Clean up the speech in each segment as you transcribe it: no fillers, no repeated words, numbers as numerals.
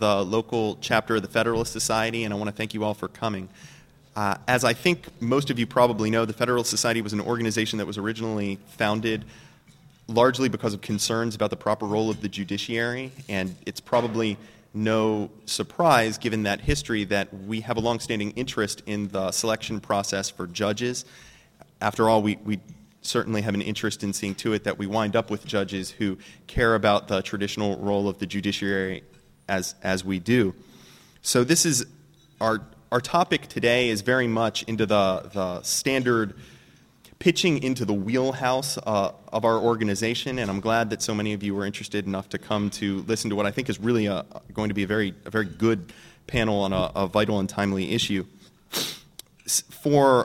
the local chapter of the Federalist Society, and I want to thank you all for coming. As I think most of you probably know, the Federalist Society was an organization that was originally founded largely because of concerns about the proper role of the judiciary, and it's probably no surprise, given that history, that we have a longstanding interest in the selection process for judges. After all, we certainly have an interest in seeing to it that we wind up with judges who care about the traditional role of the judiciary as we do. So this is our topic today is very much into the standard pitching into the wheelhouse of our organization, and I'm glad that so many of you were interested enough to come to listen to what I think is really going to be a very good panel on a vital and timely issue. For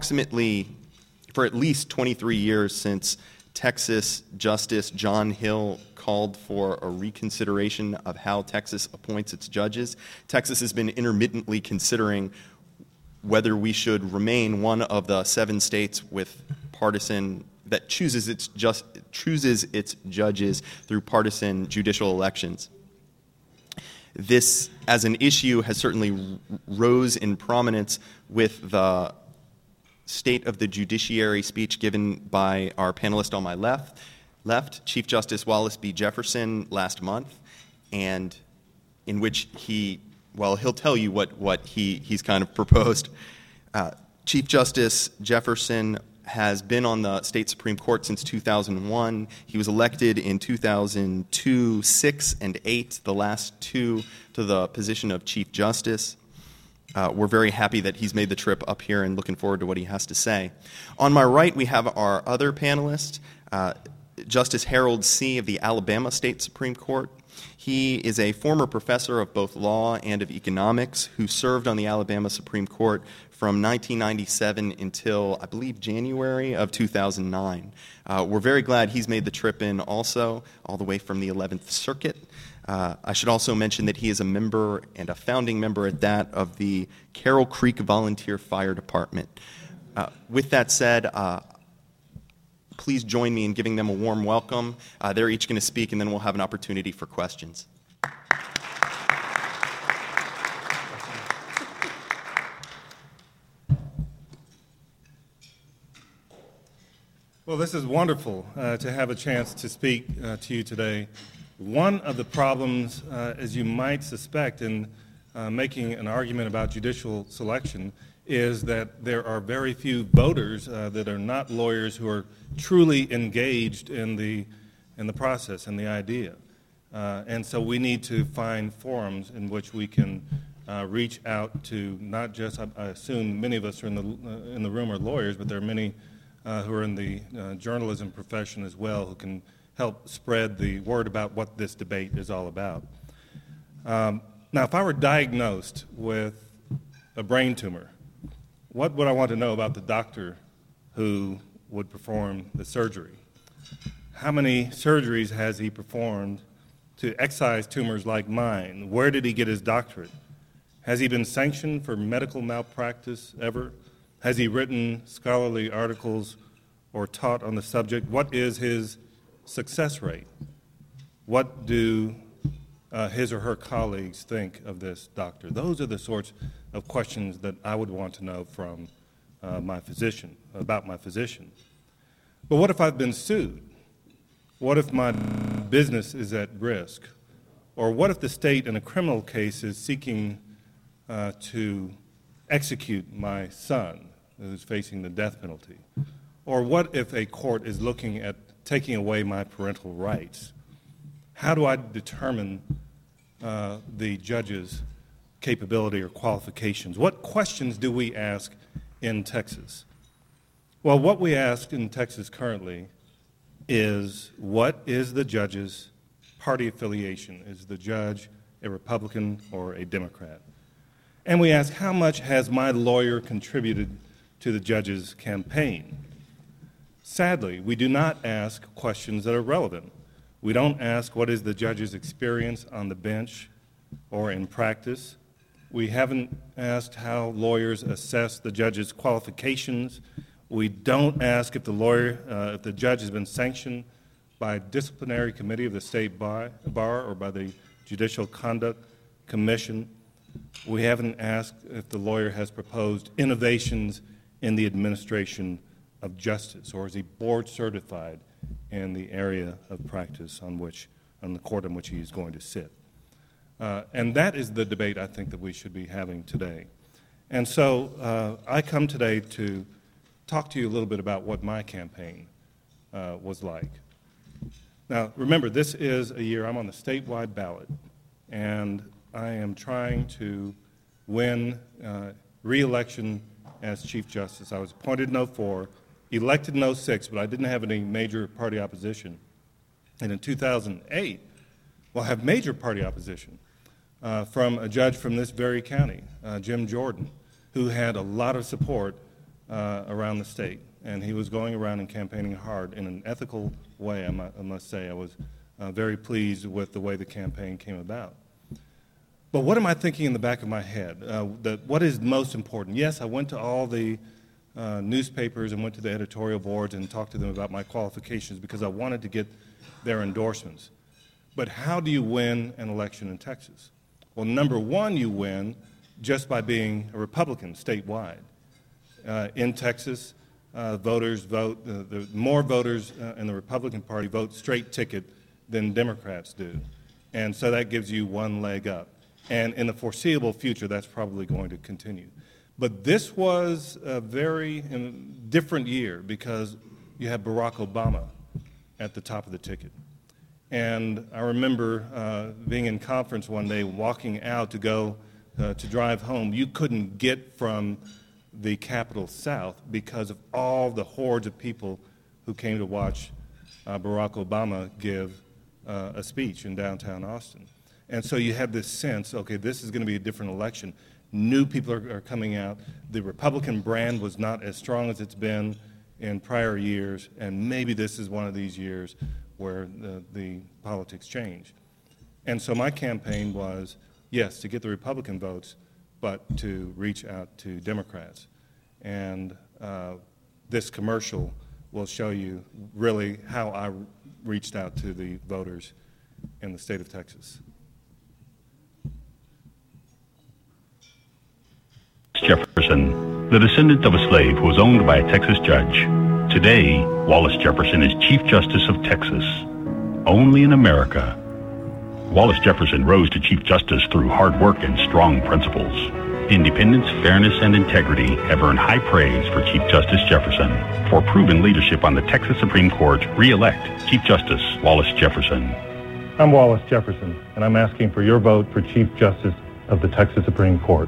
at least 23 years since Texas Justice John Hill called for a reconsideration of how Texas appoints its judges, Texas has been intermittently considering whether we should remain one of the 7 states with partisan that chooses its judges through partisan judicial elections. This, as an issue, has certainly rose in prominence with the State of the Judiciary speech given by our panelist on my left, Chief Justice Wallace B. Jefferson, last month, and in which he'll tell you what he's kind of proposed. Chief Justice Jefferson has been on the state Supreme Court since 2001. He was elected in 2002, 6, and 8, the last 2, to the position of Chief Justice. We're very happy that he's made the trip up here and looking forward to what he has to say. On my right, we have our other panelist, Justice Harold See of the Alabama State Supreme Court. He is a former professor of both law and of economics who served on the Alabama Supreme Court from 1997 until, I believe, January of 2009. We're very glad he's made the trip in also, all the way from the 11th Circuit. I should also mention that he is a member, and a founding member at that, of the Carroll Creek Volunteer Fire Department. With that said, please join me in giving them a warm welcome. They're each going to speak, and then we'll have an opportunity for questions. Well, this is wonderful to have a chance to speak to you today. One of the problems, as you might suspect, in making an argument about judicial selection is that there are very few voters that are not lawyers who are truly engaged in the process and the idea. And so we need to find forums in which we can reach out to not just, I assume many of us are in the room are lawyers, but there are many who are in the journalism profession as well who can help spread the word about what this debate is all about. Now, if I were diagnosed with a brain tumor, what would I want to know about the doctor who would perform the surgery? How many surgeries has he performed to excise tumors like mine? Where did he get his doctorate? Has he been sanctioned for medical malpractice ever? Has he written scholarly articles or taught on the subject? What is his success rate? What do his or her colleagues think of this doctor? Those are the sorts of questions that I would want to know from my physician, about my physician. But what if I've been sued? What if my business is at risk? Or what if the state in a criminal case is seeking to execute my son who's facing the death penalty? Or what if a court is looking at taking away my parental rights? How do I determine the judge's capability or qualifications? What questions do we ask in Texas? Well, what we ask in Texas currently is, what is the judge's party affiliation? Is the judge a Republican or a Democrat? And we ask, how much has my lawyer contributed to the judge's campaign? Sadly, we do not ask questions that are relevant. We don't ask what is the judge's experience on the bench or in practice. We haven't asked how lawyers assess the judge's qualifications. We don't ask if the judge has been sanctioned by a disciplinary committee of the state bar or by the Judicial Conduct commission. We haven't asked if the lawyer has proposed innovations in the administration of justice, or is he board certified in the area of practice on the court on which he is going to sit. And that is the debate I think that we should be having today. And so I come today to talk to you a little bit about what my campaign was like. Now, remember, this is a year I'm on the statewide ballot, and I am trying to win re-election as Chief Justice. I was appointed in 2004, elected in 2006, but I didn't have any major party opposition. And in 2008, we'll have major party opposition from a judge from this very county, Jim Jordan, who had a lot of support around the state. And he was going around and campaigning hard in an ethical way, I must say. I was very pleased with the way the campaign came about. But what am I thinking in the back of my head? What is most important? Yes, I went to all the newspapers and went to the editorial boards and talked to them about my qualifications because I wanted to get their endorsements. But how do you win an election in Texas? Well, number one, you win just by being a Republican statewide. In Texas, voters vote, the more voters in the Republican Party vote straight ticket than Democrats do. And so that gives you one leg up. And in the foreseeable future, that's probably going to continue. But this was a very different year because you had Barack Obama at the top of the ticket. And I remember being in conference one day, walking out to go to drive home. You couldn't get from the Capitol South because of all the hordes of people who came to watch Barack Obama give a speech in downtown Austin. And so you had this sense, okay, this is going to be a different election. New people are coming out. The Republican brand was not as strong as it's been in prior years, and maybe this is one of these years where the politics change. And so my campaign was, yes, to get the Republican votes, but to reach out to Democrats. And this commercial will show you really how I reached out to the voters in the state of Texas. Jefferson, the descendant of a slave who was owned by a Texas judge. Today, Wallace Jefferson is Chief Justice of Texas. Only in America. Wallace Jefferson rose to Chief Justice through hard work and strong principles. Independence, fairness, and integrity have earned high praise for Chief Justice Jefferson. For proven leadership on the Texas Supreme Court, re-elect Chief Justice Wallace Jefferson. I'm Wallace Jefferson, and I'm asking for your vote for Chief Justice of the Texas Supreme Court.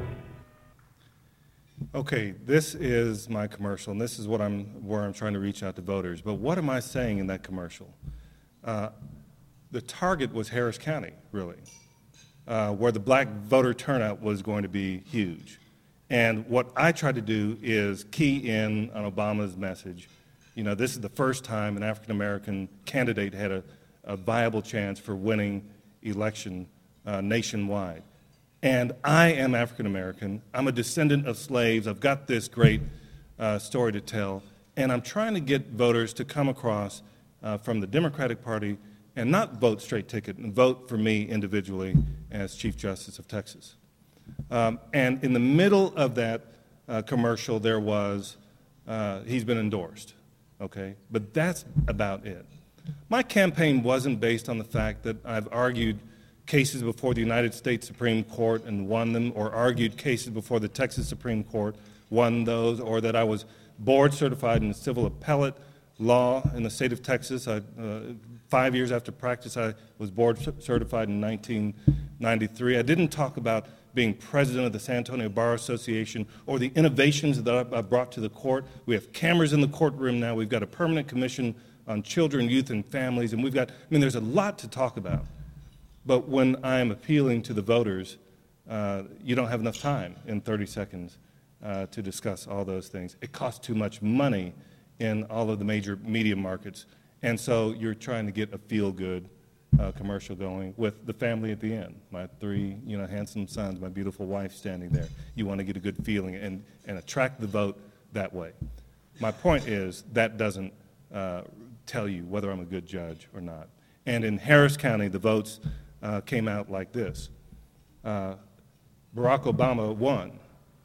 Okay, this is my commercial, and this is where I'm trying to reach out to voters. But what am I saying in that commercial? The target was Harris County, really, where the black voter turnout was going to be huge. And what I tried to do is key in on Obama's message. You know, this is the first time an African-American candidate had a viable chance for winning election nationwide. And I am African-American. I'm a descendant of slaves. I've got this great story to tell. And I'm trying to get voters to come across from the Democratic Party and not vote straight ticket and vote for me individually as Chief Justice of Texas. And in the middle of that commercial, there was, he's been endorsed, okay? But that's about it. My campaign wasn't based on the fact that I've argued cases before the United States Supreme Court and won them, or argued cases before the Texas Supreme Court, won those, or that I was board certified in civil appellate law in the state of Texas. 5 years after practice, I was board certified in 1993. I didn't talk about being president of the San Antonio Bar Association or the innovations that I brought to the court. We have cameras in the courtroom now. We've got a permanent commission on children, youth, and families, and there's a lot to talk about. But when I am appealing to the voters, you don't have enough time in 30 seconds to discuss all those things. It costs too much money in all of the major media markets. And so you're trying to get a feel-good commercial going with the family at the end. My three handsome sons, my beautiful wife standing there. You want to get a good feeling and attract the vote that way. My point is that doesn't tell you whether I'm a good judge or not. And in Harris County, the votes came out like this. Barack Obama won,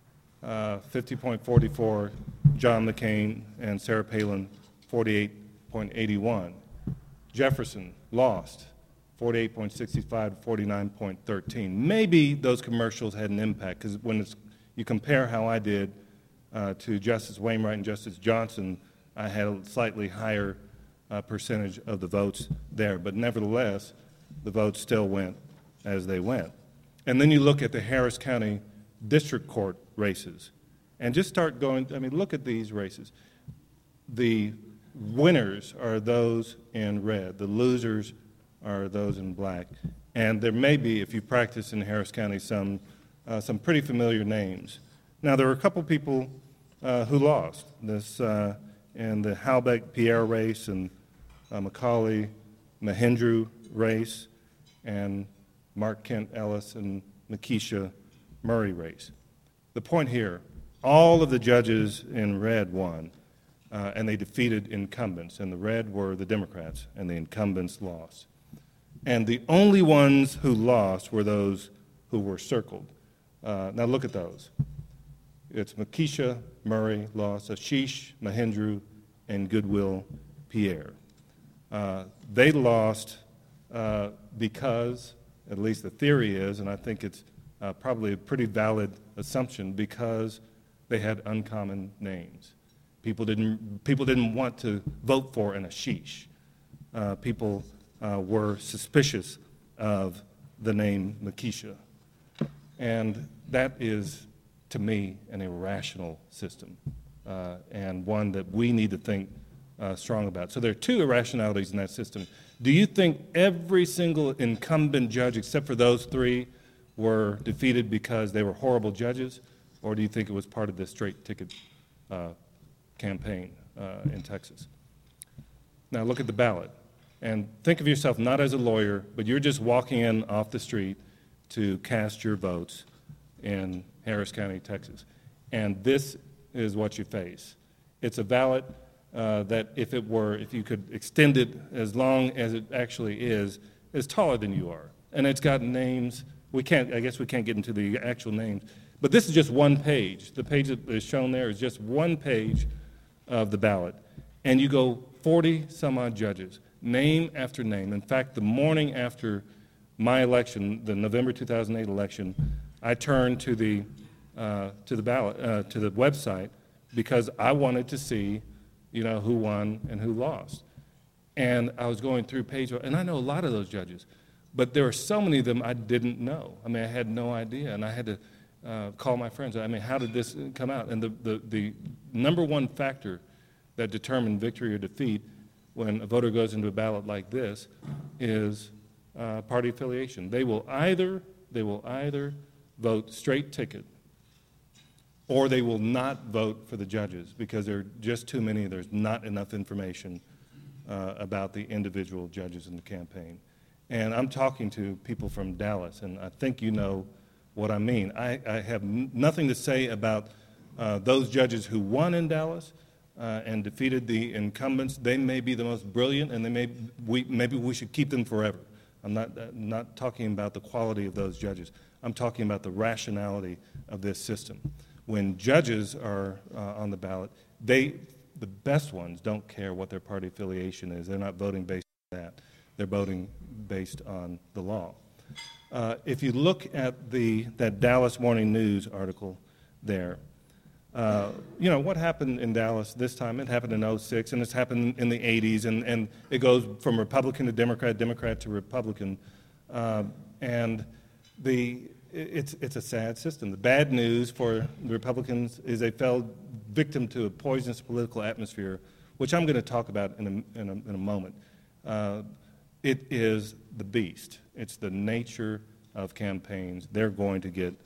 50.44, John McCain and Sarah Palin, 48.81. Jefferson lost, 48.65 to 49.13. Maybe those commercials had an impact, because when you compare how I did to Justice Wainwright and Justice Johnson, I had a slightly higher percentage of the votes there. But nevertheless, the votes still went as they went. And then you look at the Harris County District Court races, and just start going, I mean, look at these races. The winners are those in red. The losers are those in black. And there may be, if you practice in Harris County, some pretty familiar names. Now, there were a couple people who lost this in the Halbeck-Pierre race and McCauley-Mahindra race and Mark Kent Ellis and Makisha Murray race. The point here, all of the judges in red won, and they defeated incumbents, and the red were the Democrats, and the incumbents lost. And the only ones who lost were those who were circled. Now look at those. It's Makisha Murray lost, Ashish Mahindra, and Goodwill Pierre. They lost because, at least the theory is, and I think it's probably a pretty valid assumption, because they had uncommon names. People didn't want to vote for an Ashish. People were suspicious of the name Makisha. And that is, to me, an irrational system, and one that we need to think strong about. So there are two irrationalities in that system. Do you think every single incumbent judge, except for those three, were defeated because they were horrible judges, or do you think it was part of this straight ticket campaign in Texas? Now look at the ballot, and think of yourself not as a lawyer, but you're just walking in off the street to cast your votes in Harris County, Texas. And this is what you face. It's a ballot that if you could extend it as long as it actually is taller than you are. And it's got names. I guess we can't get into the actual names, but this is just one page. The page that is shown there is just one page of the ballot. And you go 40 some odd judges, name after name. In fact, the morning after my election, the November 2008 election, I turned to the ballot, to the website, because I wanted to see, who won and who lost. And I was going through page, and I know a lot of those judges, but there were so many of them I didn't know. I mean, I had no idea, and I had to call my friends. I mean, how did this come out? And the number one factor that determined victory or defeat when a voter goes into a ballot like this is party affiliation. They will either vote straight ticket, or they will not vote for the judges because there are just too many. There's not enough information about the individual judges in the campaign. And I'm talking to people from Dallas, and I think you know what I mean. I have nothing to say about those judges who won in Dallas and defeated the incumbents. They may be the most brilliant, and maybe we should keep them forever. I'm not talking about the quality of those judges. I'm talking about the rationality of this system. When judges are on the ballot, the best ones don't care what their party affiliation is. They're not voting based on that. They're voting based on the law. If you look at that Dallas Morning News article there, what happened in Dallas this time? It happened in 2006, and it's happened in the 80s, and it goes from Republican to Democrat, Democrat to Republican, and it's a sad system. The bad news for the Republicans is they fell victim to a poisonous political atmosphere, which I'm going to talk about in a moment. It is the beast. It's the nature of campaigns. They're going to get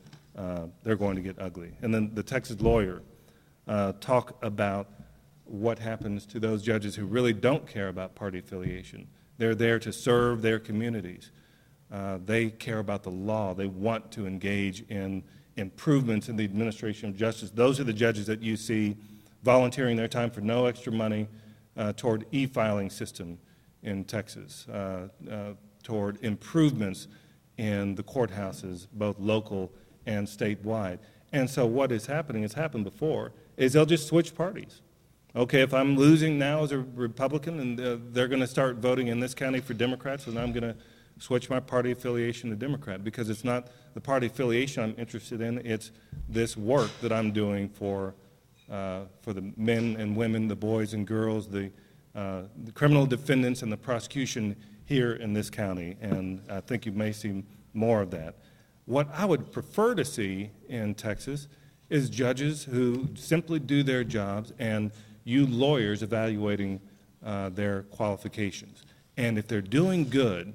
ugly. And then the Texas lawyer talk about what happens to those judges who really don't care about party affiliation. They're there to serve their communities. They care about the law. They want to engage in improvements in the administration of justice. Those are the judges that you see volunteering their time for no extra money toward e-filing system in Texas, toward improvements in the courthouses, both local and statewide. And so what is happening, has happened before, is they'll just switch parties. Okay, if I'm losing now as a Republican and they're going to start voting in this county for Democrats, then I'm going to switch my party affiliation to Democrat, because it's not the party affiliation I'm interested in, it's this work that I'm doing for the men and women, the boys and girls, the criminal defendants and the prosecution here in this county, and I think you may see more of that. What I would prefer to see in Texas is judges who simply do their jobs and you lawyers evaluating their qualifications. And if they're doing good,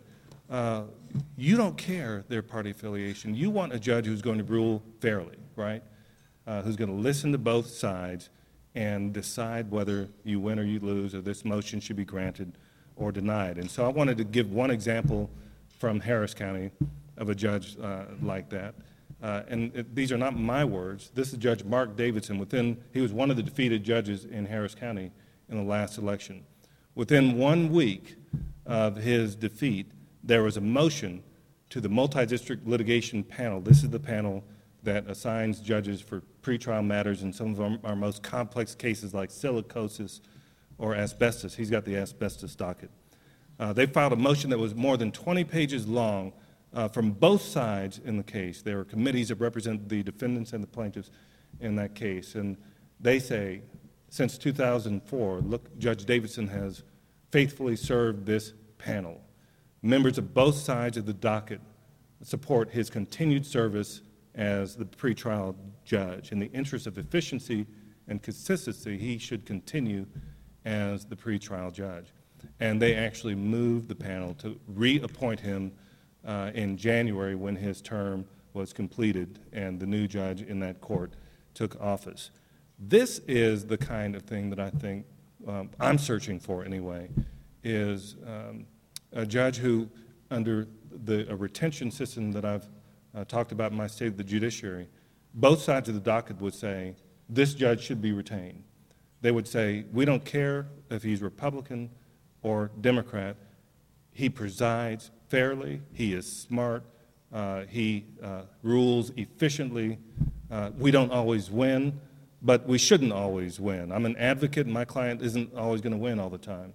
you don't care their party affiliation. You want a judge who's going to rule fairly, right? Who's going to listen to both sides and decide whether you win or you lose, or this motion should be granted or denied. And so I wanted to give one example from Harris County of a judge like that. These are not my words. This is Judge Mark Davidson. He was one of the defeated judges in Harris County in the last election. Within 1 week of his defeat, there was a motion to the multi-district litigation panel. This is the panel that assigns judges for pretrial matters in some of our most complex cases like silicosis or asbestos. He's got the asbestos docket. They filed a motion that was more than 20 pages long from both sides in the case. There were committees that represent the defendants and the plaintiffs in that case. And they say, since 2004, look, Judge Davidson has faithfully served this panel. Members of both sides of the docket support his continued service as the pretrial judge. In the interest of efficiency and consistency, he should continue as the pretrial judge. And they actually moved the panel to reappoint him in January when his term was completed and the new judge in that court took office. This is the kind of thing that I think I'm searching for anyway, is a judge who, under a retention system that I've talked about in my state of the judiciary, both sides of the docket would say, this judge should be retained. They would say, we don't care if he's Republican or Democrat. He presides fairly, he is smart, he rules efficiently. We don't always win, but we shouldn't always win. I'm an advocate, and my client isn't always going to win all the time.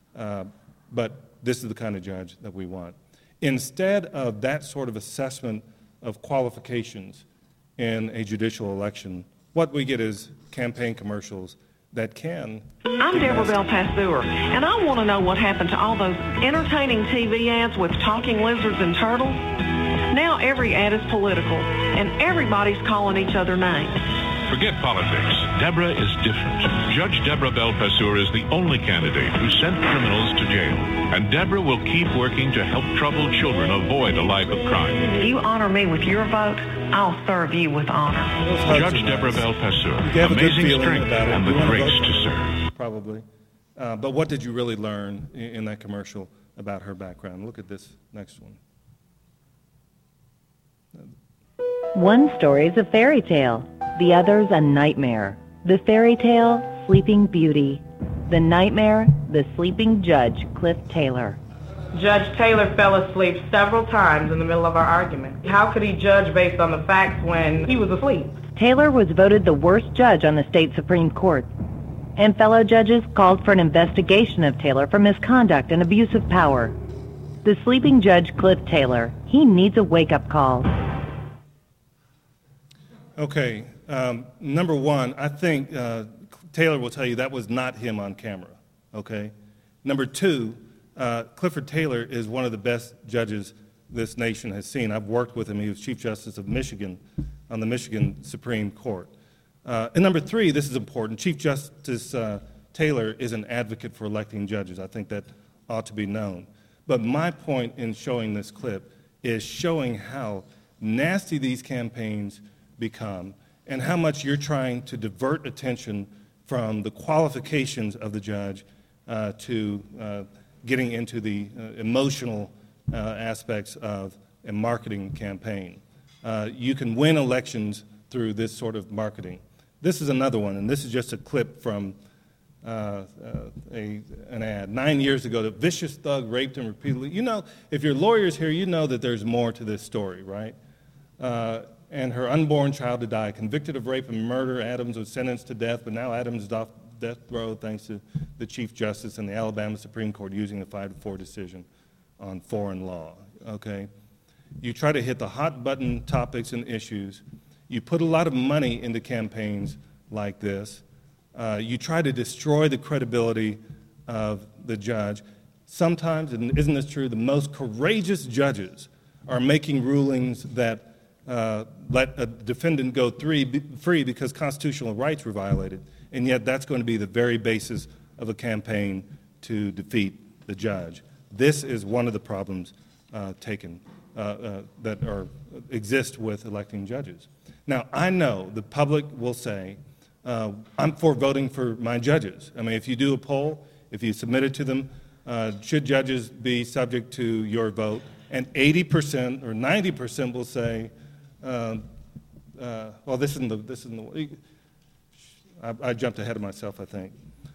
But this is the kind of judge that we want. Instead of that sort of assessment of qualifications in a judicial election, what we get is campaign commercials that can. I'm Deborah Bell Passeur, and I want to know what happened to all those entertaining TV ads with talking lizards and turtles. Now every ad is political, and everybody's calling each other names. Forget politics. Deborah is different. Judge Deborah Bell Passeur is the only candidate who sent criminals to jail. And Deborah will keep working to help troubled children avoid a life of crime. If you honor me with your vote, I'll serve you with honor. Judge Deborah Bell Passeur, amazing strength and the grace to serve. Probably. But what did you really learn in that commercial about her background? Look at this next one. One story is a fairy tale. The other's a nightmare. The fairy tale, Sleeping Beauty. The nightmare, the sleeping judge, Cliff Taylor. Judge Taylor fell asleep several times in the middle of our argument. How could he judge based on the facts when he was asleep? Taylor was voted the worst judge on the state Supreme Court. And fellow judges called for an investigation of Taylor for misconduct and abuse of power. The sleeping judge, Cliff Taylor, he needs a wake-up call. Okay, number one, I think Taylor will tell you that was not him on camera, okay? Number two, Clifford Taylor is one of the best judges this nation has seen. I've worked with him. He was Chief Justice of Michigan on the Michigan Supreme Court. And number three, this is important, Chief Justice Taylor is an advocate for electing judges. I think that ought to be known. But my point in showing this clip is showing how nasty these campaigns become and how much you're trying to divert attention from the qualifications of the judge to getting into the emotional aspects of a marketing campaign. You can win elections through this sort of marketing. This is another one, and this is just a clip from an ad 9 years ago. The vicious thug raped him repeatedly. You know, if your lawyer's here, you know that there's more to this story, right? And her unborn child to die. Convicted of rape and murder, Adams was sentenced to death, but now Adams is off death row thanks to the Chief Justice and the Alabama Supreme Court using a 5-4 decision on foreign law, okay? You try to hit the hot button topics and issues. You put a lot of money into campaigns like this. You try to destroy the credibility of the judge. Sometimes, and isn't this true, the most courageous judges are making rulings that let a defendant go free because constitutional rights were violated, and yet that's going to be the very basis of a campaign to defeat the judge. This is one of the problems that exist with electing judges. Now, I know the public will say, I'm for voting for my judges. I mean, if you do a poll, if you submit it to them, should judges be subject to your vote? And 80% or 90% will say, well, this isn't the I jumped ahead of myself, I think.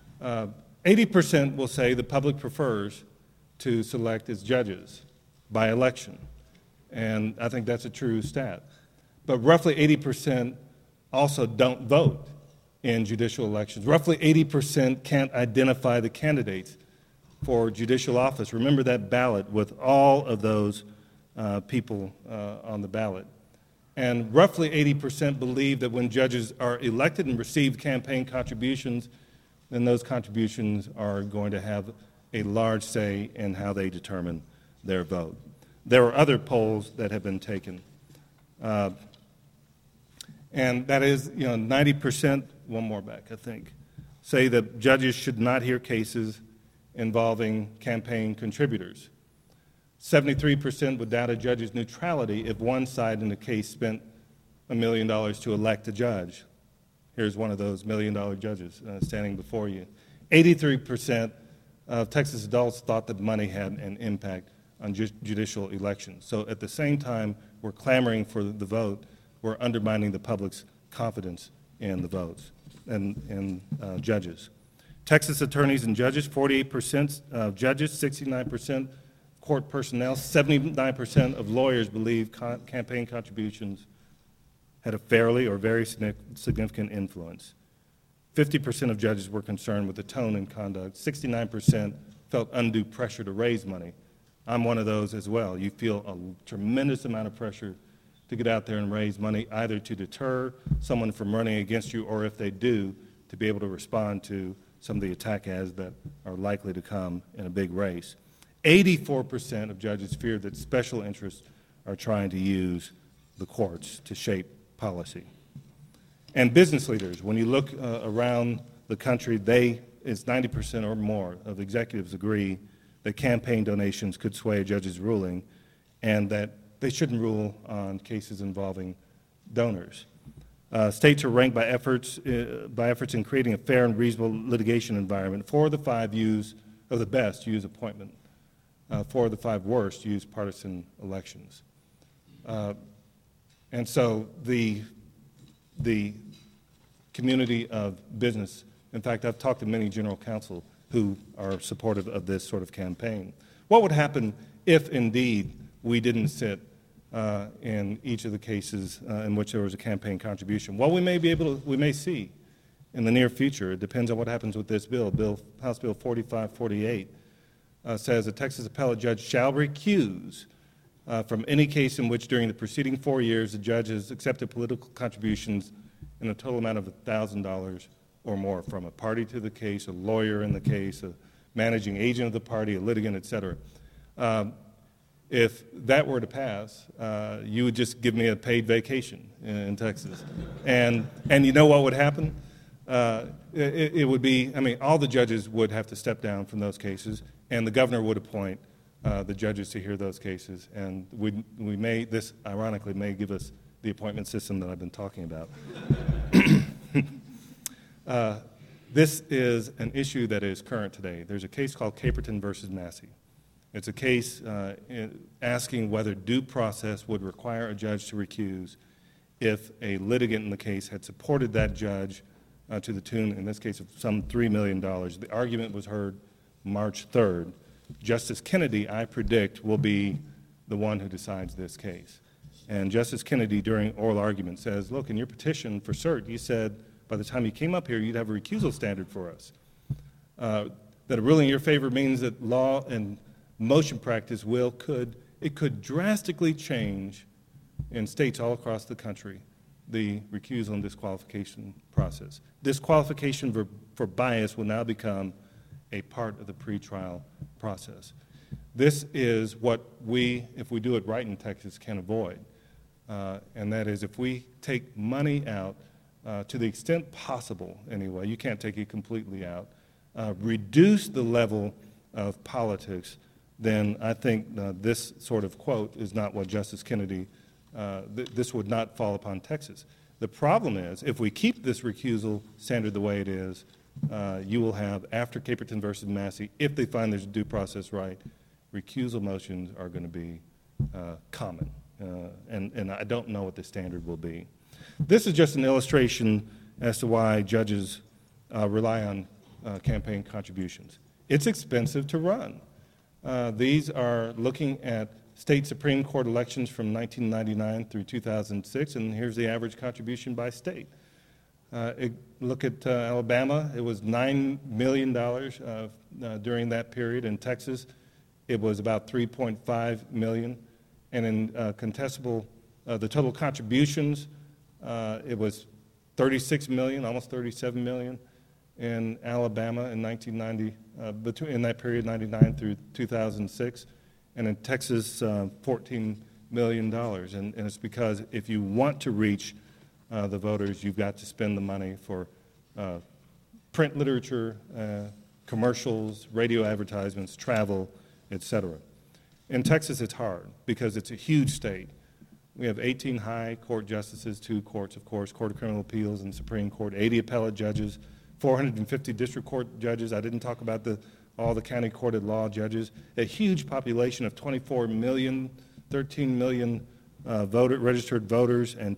80% will say the public prefers to select its judges by election. And I think that's a true stat. But roughly 80% also don't vote in judicial elections. Roughly 80% can't identify the candidates for judicial office. Remember that ballot with all of those people on the ballot. And roughly 80% believe that when judges are elected and receive campaign contributions, then those contributions are going to have a large say in how they determine their vote. There are other polls that have been taken. And that is, 90%, one more back, I think, say that judges should not hear cases involving campaign contributors. 73% would doubt a judge's neutrality if one side in the case spent $1 million to elect a judge. Here's one of those $1 million judges standing before you. 83% of Texas adults thought that money had an impact on judicial elections. So at the same time we're clamoring for the vote, we're undermining the public's confidence in the votes and in judges. Texas attorneys and judges, 48% of judges, 69% court personnel, 79% of lawyers believe campaign contributions had a fairly or very significant influence. 50% of judges were concerned with the tone and conduct. 69% felt undue pressure to raise money. I'm one of those as well. You feel a tremendous amount of pressure to get out there and raise money, either to deter someone from running against you, or if they do, to be able to respond to some of the attack ads that are likely to come in a big race. 84% of judges fear that special interests are trying to use the courts to shape policy. And business leaders, when you look around the country, it's 90% or more of executives agree that campaign donations could sway a judge's ruling and that they shouldn't rule on cases involving donors. States are ranked by efforts in creating a fair and reasonable litigation environment. 4 of the 5 of the best use appointment. 4 of the 5 worst use partisan elections. And so the community of business, in fact, I've talked to many general counsel who are supportive of this sort of campaign. What would happen if indeed we didn't sit in each of the cases in which there was a campaign contribution? Well, we may see in the near future. It depends on what happens with this bill. House Bill 4548 says a Texas appellate judge shall recuse from any case in which during the preceding 4 years the judge has accepted political contributions in a total amount of $1,000 or more from a party to the case, a lawyer in the case, a managing agent of the party, a litigant, et cetera. If that were to pass, you would just give me a paid vacation in Texas. And you know what would happen? It would be, all the judges would have to step down from those cases, and the governor would appoint the judges to hear those cases. And this ironically may give us the appointment system that I've been talking about. This is an issue that is current today. There's a case called Caperton versus Massey. It's a case asking whether due process would require a judge to recuse if a litigant in the case had supported that judge to the tune, in this case, of some $3 million. The argument was heard March 3rd. Justice Kennedy, I predict, will be the one who decides this case. And Justice Kennedy, during oral argument, says, look, in your petition for cert, you said by the time you came up here, you'd have a recusal standard for us. That a ruling in your favor means that law and motion practice could drastically change in states all across the country the recusal and disqualification process. Disqualification for bias will now become a part of the pretrial process. This is what we, if we do it right in Texas, can avoid. And that is if we take money out, to the extent possible anyway, you can't take it completely out, reduce the level of politics, then I think this sort of quote is not what Justice Kennedy, this would not fall upon Texas. The problem is, if we keep this recusal standard the way it is, you will have, after Caperton versus Massey, if they find there's a due process right, recusal motions are going to be common. And I don't know what the standard will be. This is just an illustration as to why judges rely on campaign contributions. It's expensive to run. These are looking at state Supreme Court elections from 1999 through 2006, and here's the average contribution by state. Look at Alabama. It was $9 million during that period. In Texas, it was about $3.5 million. And in contestable, the total contributions, it was $36 million, almost $37 million in Alabama in 1990, in that period, 99 through 2006. And in Texas, $14 million. And it's because if you want to reach the voters, you've got to spend the money for print literature, commercials, radio advertisements, travel, etc. In Texas, it's hard because it's a huge state. We have 18 high court justices, 2 courts, of course, Court of Criminal Appeals and Supreme Court, 80 appellate judges, 450 district court judges. I didn't talk about all the county court at law judges. A huge population of 24 million, 13 million registered voters, and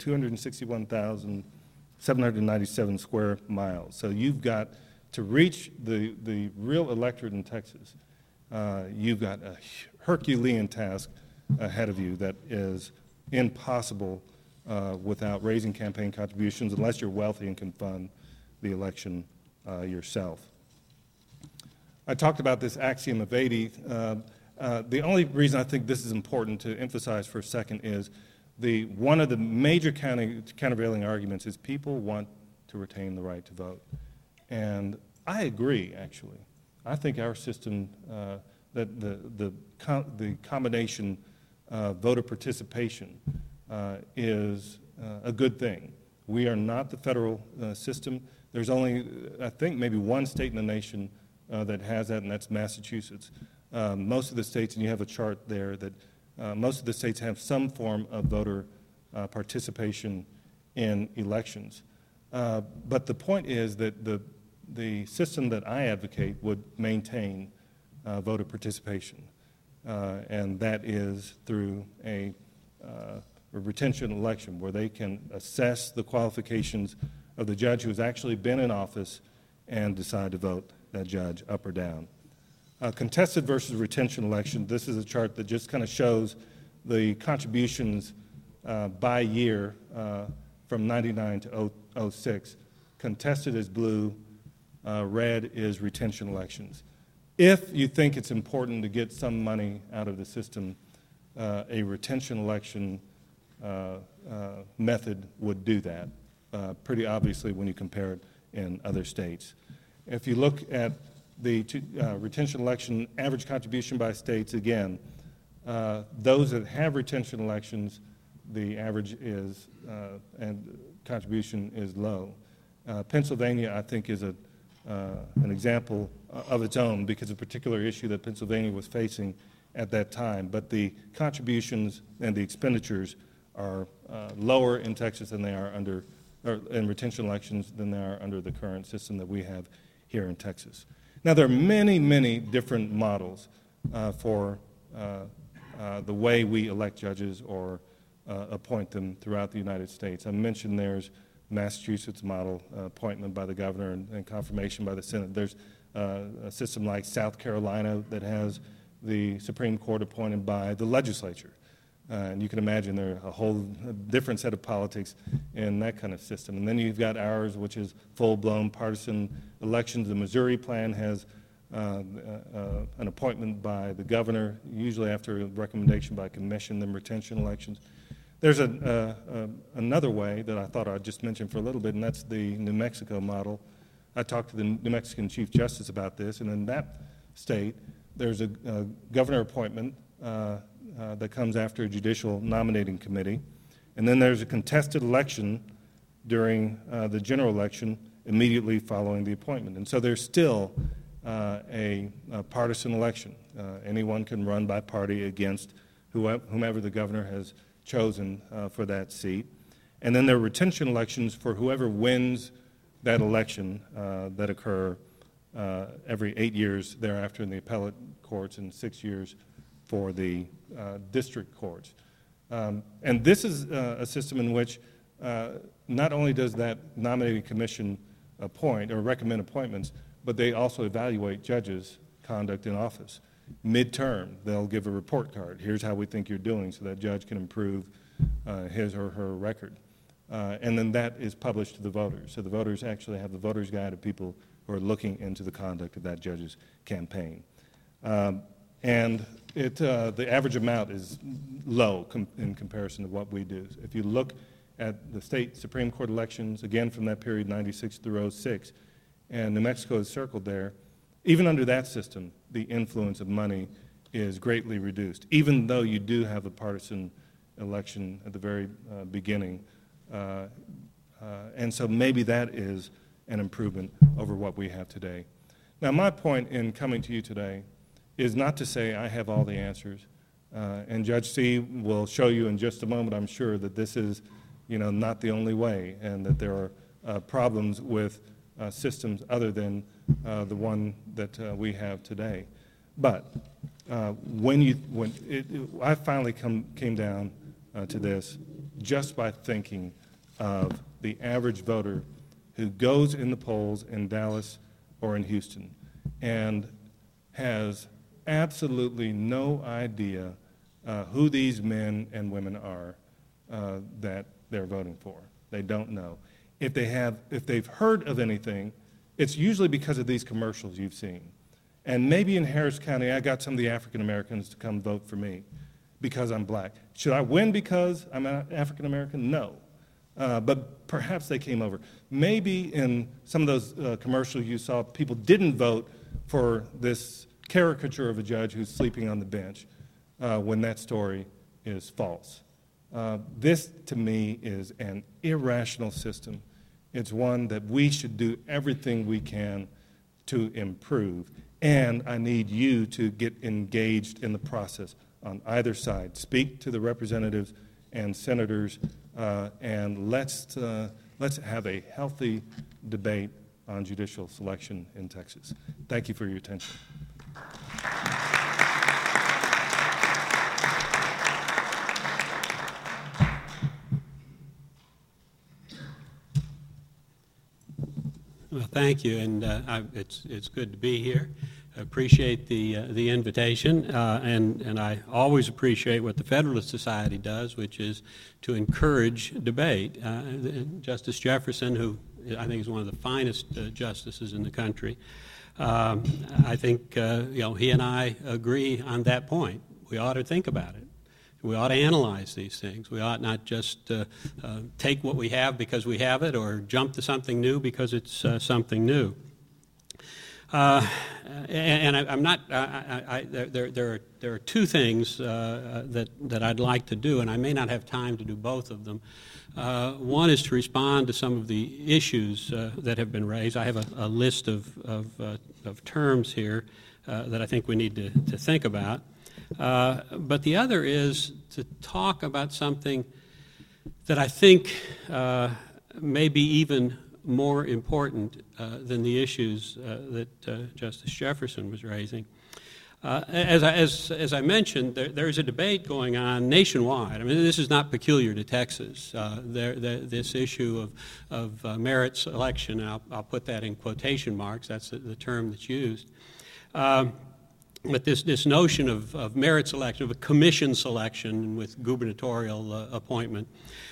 261,797 square miles. So you've got to reach the real electorate in Texas. You've got a Herculean task ahead of you that is impossible without raising campaign contributions unless you're wealthy and can fund the election yourself. I talked about this axiom of 80. The only reason I think this is important to emphasize for a second is one of the major countervailing arguments is people want to retain the right to vote. And I agree, actually. I think our system, that the combination voter participation is a good thing. We are not the federal system. There's only, I think, maybe one state in the nation that has that, and that's Massachusetts. Most of the states, and you have a chart there, that most of the states have some form of voter participation in elections. But the point is that the system that I advocate would maintain voter participation, and that is through a retention election where they can assess the qualifications of the judge who has actually been in office and decide to vote that judge up or down. Contested versus retention election, this is a chart that just kind of shows the contributions by year from 99 to 06. Contested is blue, red is retention elections. If you think it's important to get some money out of the system, a retention election method would do that, pretty obviously when you compare it in other states. If you look at the retention election average contribution by states, again, those that have retention elections, the average is, and contribution is low. Pennsylvania, I think, is an example of its own because of a particular issue that Pennsylvania was facing at that time. But the contributions and the expenditures are lower in Texas than they are in retention elections than they are under the current system that we have here in Texas. Now, there are many, many different models for the way we elect judges or appoint them throughout the United States. I mentioned there's Massachusetts model appointment by the governor and confirmation by the Senate. There's a system like South Carolina that has the Supreme Court appointed by the legislature. And you can imagine there's a whole different set of politics in that kind of system. And then you've got ours, which is full-blown partisan elections. The Missouri plan has an appointment by the governor, usually after a recommendation by a commission, then retention elections. There's another way that I thought I'd just mention for a little bit, and that's the New Mexico model. I talked to the New Mexican Chief Justice about this, and in that state, there's a governor appointment that comes after a judicial nominating committee, and then there's a contested election during the general election immediately following the appointment. And so there's still a partisan election. Anyone can run by party against whomever the governor has chosen for that seat. And then there are retention elections for whoever wins that election that occur every 8 years thereafter in the appellate courts and 6 years for the district courts. And this is a system in which not only does that nominating commission appoint or recommend appointments, but they also evaluate judges' conduct in office. Midterm, they'll give a report card. Here's how we think you're doing, so that judge can improve his or her record. And then that is published to the voters. So the voters actually have the voter's guide of people who are looking into the conduct of that judge's campaign. And the average amount is low in comparison to what we do. If you look at the state Supreme Court elections, again from that period, 96 through 06, and New Mexico is circled there, even under that system, the influence of money is greatly reduced, even though you do have a partisan election at the very beginning. And so maybe that is an improvement over what we have today. Now, my point in coming to you today is not to say I have all the answers, and Judge C will show you in just a moment, I'm sure, that this is, not the only way, and that there are problems with systems other than the one that we have today. But I finally came down to this just by thinking of the average voter who goes in the polls in Dallas or in Houston and has absolutely no idea who these men and women are that they're voting for. They don't know. If they've heard of anything, it's usually because of these commercials you've seen. And maybe in Harris County, I got some of the African Americans to come vote for me because I'm black. Should I win because I'm African American? No. But perhaps they came over. Maybe in some of those commercials you saw, people didn't vote for this caricature of a judge who's sleeping on the bench when that story is false. This, to me, is an irrational system. It's one that we should do everything we can to improve. And I need you to get engaged in the process on either side. Speak to the representatives and senators, and let's have a healthy debate on judicial selection in Texas. Thank you for your attention. Well, thank you, and it's good to be here. I appreciate the invitation, and I always appreciate what the Federalist Society does, which is to encourage debate. Justice Jefferson, who I think is one of the finest justices in the country, I think he and I agree on that point. We ought to think about it. We ought to analyze these things. We ought not just take what we have because we have it, or jump to something new because it's something new. And I'm not. There are two things that I'd like to do, and I may not have time to do both of them. One is to respond to some of the issues that have been raised. I have a list of terms here that I think we need to think about. But the other is to talk about something that I think may be even more important than the issues that Justice Jefferson was raising. As I mentioned, there's a debate going on nationwide. I mean, this is not peculiar to Texas. This issue of merit selection, and I'll put that in quotation marks, that's the term that's used. But this notion of merit selection, of a commission selection with gubernatorial appointment,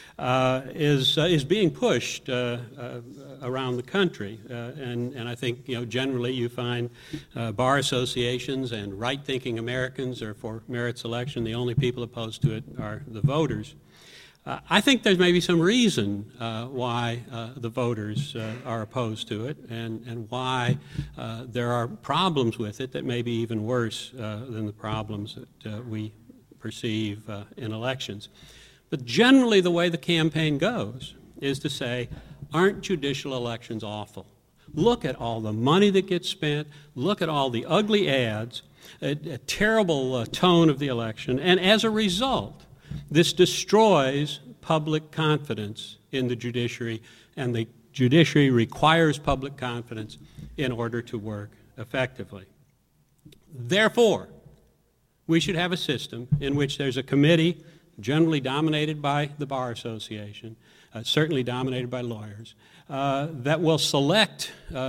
is being pushed around the country, and I think generally you find bar associations and right-thinking Americans are for merit selection. The only people opposed to it are the voters. I think there's maybe some reason why the voters are opposed to it, and why there are problems with it that may be even worse than the problems that we perceive in elections. But generally the way the campaign goes is to say, aren't judicial elections awful? Look at all the money that gets spent, look at all the ugly ads, a terrible tone of the election, and as a result, this destroys public confidence in the judiciary, and the judiciary requires public confidence in order to work effectively. Therefore, we should have a system in which there's a committee generally dominated by the Bar Association, certainly dominated by lawyers, that will select,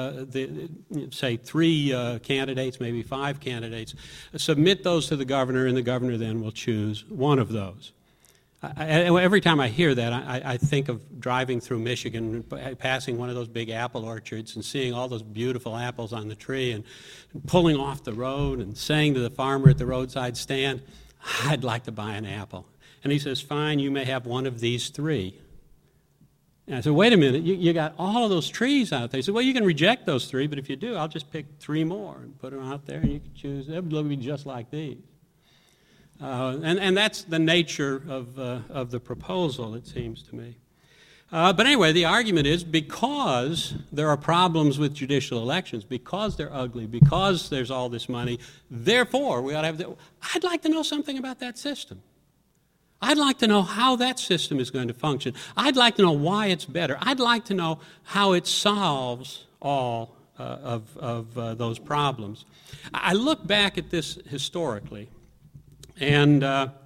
say, 3 candidates, maybe 5 candidates, submit those to the governor, and the governor then will choose one of those. Every time I hear that, I think of driving through Michigan, passing one of those big apple orchards and seeing all those beautiful apples on the tree and pulling off the road and saying to the farmer at the roadside stand, "I'd like to buy an apple." And he says, "Fine, you may have one of these 3. And I said, "Wait a minute, you got all of those trees out there." He said, "Well, you can reject those 3, but if you do, I'll just pick 3 more and put them out there, and you can choose. They'll be just like these." And that's the nature of the proposal, it seems to me. But anyway, the argument is because there are problems with judicial elections, because they're ugly, because there's all this money, therefore we ought to have I'd like to know something about that system. I'd like to know how that system is going to function. I'd like to know why it's better. I'd like to know how it solves all of those problems. I look back at this historically, and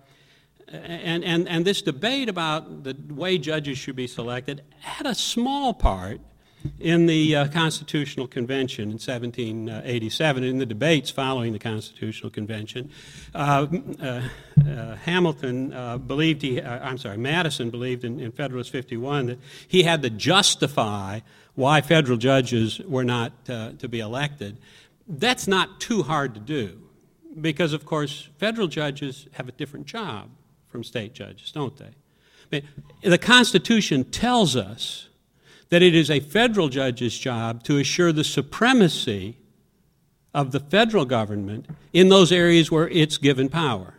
this debate about the way judges should be selected had a small part in the Constitutional Convention in 1787, in the debates following the Constitutional Convention. Madison believed in Federalist 51 that he had to justify why federal judges were not to be elected. That's not too hard to do, because, of course, federal judges have a different job from state judges, don't they? I mean, the Constitution tells us that it is a federal judge's job to assure the supremacy of the federal government in those areas where it's given power.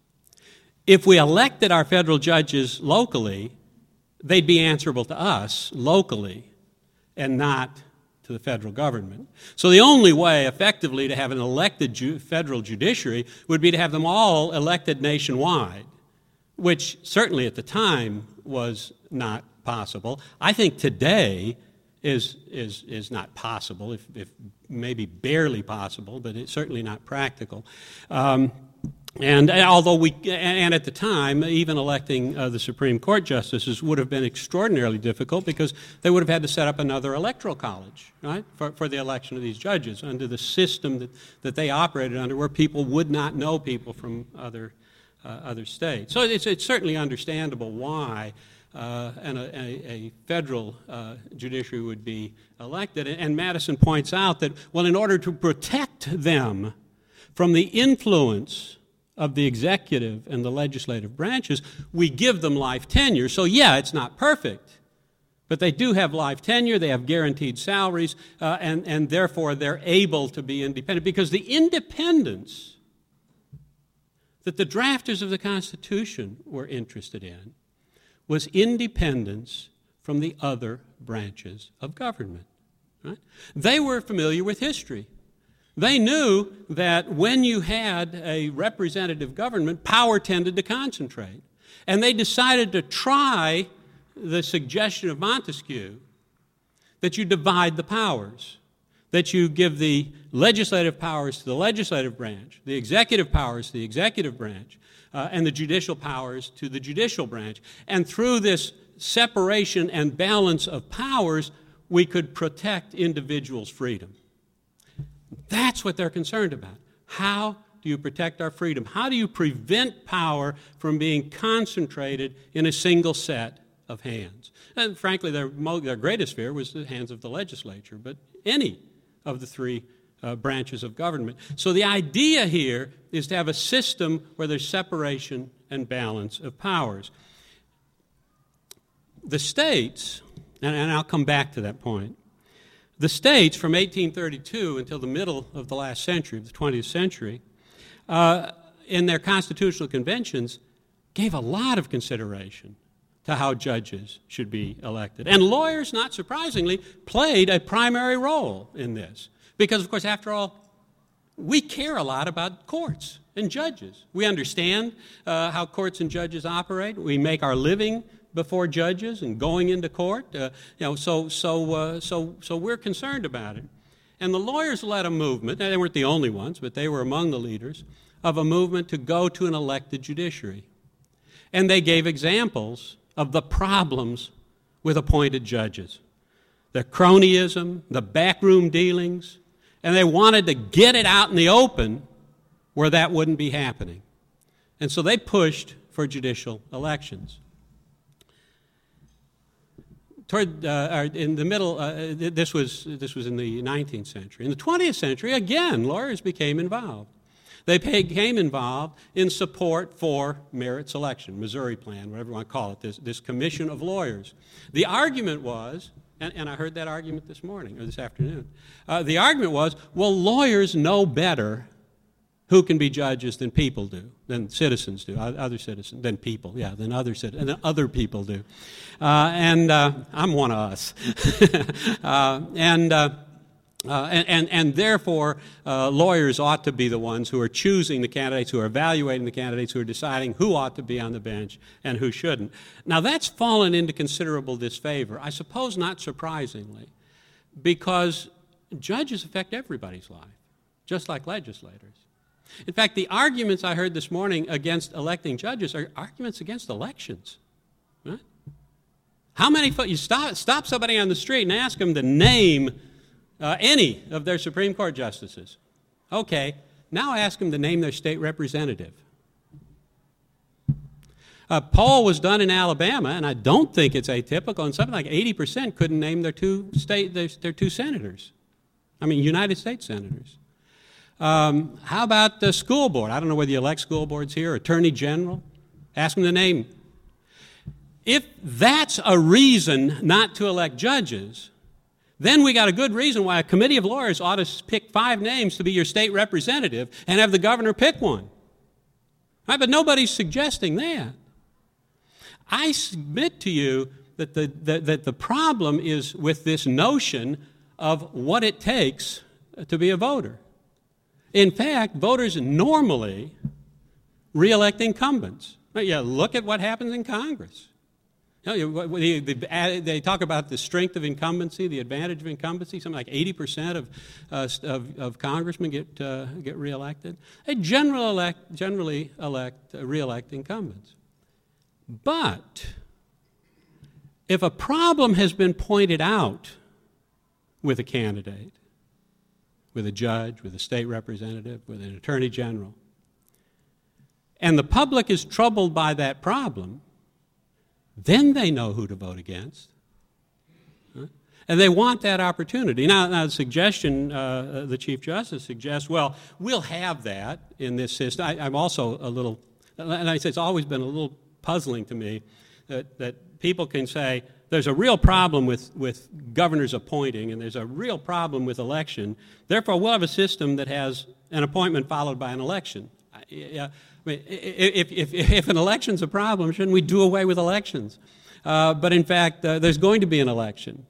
If we elected our federal judges locally, they'd be answerable to us locally and not to the federal government. So the only way effectively to have an elected federal judiciary would be to have them all elected nationwide, which certainly at the time was not possible. I think today is not possible, if maybe barely possible, but it's certainly not practical. And at the time, even electing the Supreme Court justices would have been extraordinarily difficult, because they would have had to set up another electoral college, right, for the election of these judges under the system that they operated under, where people would not know people from other states. So it's certainly understandable why a federal judiciary would be elected. And Madison points out that, well, in order to protect them from the influence of the executive and the legislative branches, we give them life tenure. So, yeah, it's not perfect, but they do have life tenure, they have guaranteed salaries, and therefore they're able to be independent, because the independence that the drafters of the Constitution were interested in was independence from the other branches of government. Right? They were familiar with history. They knew that when you had a representative government, power tended to concentrate. And they decided to try the suggestion of Montesquieu that you divide the powers, that you give the legislative powers to the legislative branch, the executive powers to the executive branch, and the judicial powers to the judicial branch. And through this separation and balance of powers, we could protect individuals' freedom. That's what they're concerned about. How do you protect our freedom? How do you prevent power from being concentrated in a single set of hands? And frankly, their greatest fear was the hands of the legislature, but any of the three branches of government. So the idea here is to have a system where there's separation and balance of powers. The states, and I'll come back to that point, the states from 1832 until the middle of the last century, of the 20th century, in their constitutional conventions, gave a lot of consideration to how judges should be elected. And lawyers, not surprisingly, played a primary role in this. Because, of course, after all, we care a lot about courts and judges. We understand how courts and judges operate. We make our living before judges and going into court. So we're concerned about it. And the lawyers led a movement, and they weren't the only ones, but they were among the leaders, of a movement to go to an elected judiciary. And they gave examples of the problems with appointed judges, the cronyism, the backroom dealings, and they wanted to get it out in the open where that wouldn't be happening. And so they pushed for judicial elections. In the middle, this was in the 19th century. In the 20th century, again, lawyers became involved. They became involved in support for merit selection, Missouri Plan, whatever you want to call it, this commission of lawyers. The argument was, and I heard that argument this morning, or this afternoon, the argument was, well, lawyers know better who can be judges than people do, than citizens do, other citizens, than people, than other people do. And I'm one of us. And therefore, lawyers ought to be the ones who are choosing the candidates, who are evaluating the candidates, who are deciding who ought to be on the bench and who shouldn't. Now, that's fallen into considerable disfavor, I suppose not surprisingly, because judges affect everybody's life, just like legislators. In fact, the arguments I heard this morning against electing judges are arguments against elections. Right? How many you stop somebody on the street and ask them to name any of their Supreme Court justices. Okay, now ask them to name their state representative. A poll was done in Alabama, and I don't think it's atypical, and something like 80% couldn't name their two senators. I mean, United States senators. How about the school board? I don't know whether you elect school boards here, attorney general. Ask them to name. If that's a reason not to elect judges, then we got a good reason why a committee of lawyers ought to pick 5 names to be your state representative and have the governor pick one. Right? But nobody's suggesting that. I submit to you that the problem is with this notion of what it takes to be a voter. In fact, voters normally re-elect incumbents. Look at what happens in Congress. They talk about the strength of incumbency, the advantage of incumbency. Something like 80% of congressmen get reelected. They generally re-elect incumbents. But if a problem has been pointed out with a candidate, with a judge, with a state representative, with an attorney general, and the public is troubled by that problem, then they know who to vote against. And they want that opportunity. Now the suggestion, the Chief Justice suggests, well, we'll have that in this system. I'm also a little, and I say it's always been a little puzzling to me that people can say, there's a real problem with governors appointing, and there's a real problem with election. Therefore, we'll have a system that has an appointment followed by an election. I mean, if an election's a problem, shouldn't we do away with elections? But in fact, there's going to be an election,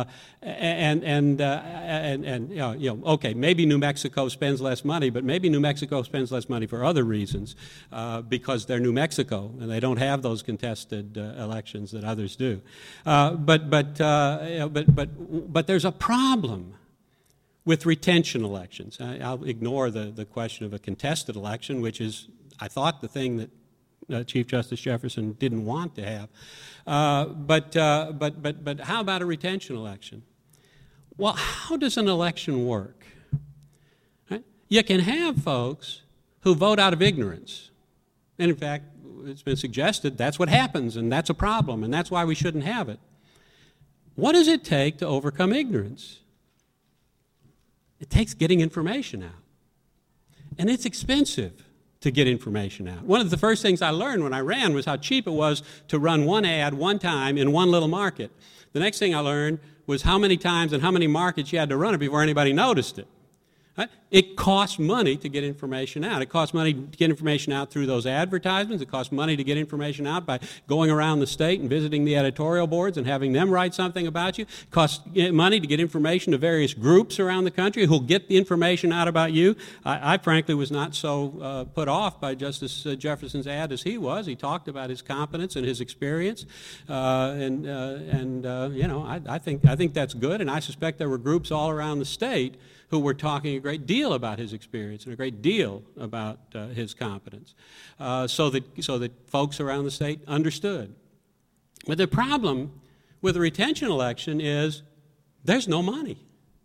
okay, maybe New Mexico spends less money, but maybe New Mexico spends less money for other reasons, because they're New Mexico and they don't have those contested elections that others do. But there's a problem with retention elections. I'll ignore the question of a contested election, which is, I thought, the thing that Chief Justice Jefferson didn't want to have. But how about a retention election? Well, how does an election work? Right? You can have folks who vote out of ignorance. And in fact, it's been suggested that's what happens, and that's a problem, and that's why we shouldn't have it. What does it take to overcome ignorance? It takes getting information out. And it's expensive to get information out. One of the first things I learned when I ran was how cheap it was to run one ad one time in one little market. The next thing I learned was how many times and how many markets you had to run it before anybody noticed it. Right? It costs money to get information out. It costs money to get information out through those advertisements. It costs money to get information out by going around the state and visiting the editorial boards and having them write something about you. It costs money to get information to various groups around the country who'll get the information out about you. I frankly was not so put off by Justice Jefferson's ad as he was. He talked about his competence and his experience, I think that's good, and I suspect there were groups all around the state who were talking a great deal about his experience and a great deal about his competence, so that folks around the state understood. But the problem with a retention election is there's no money.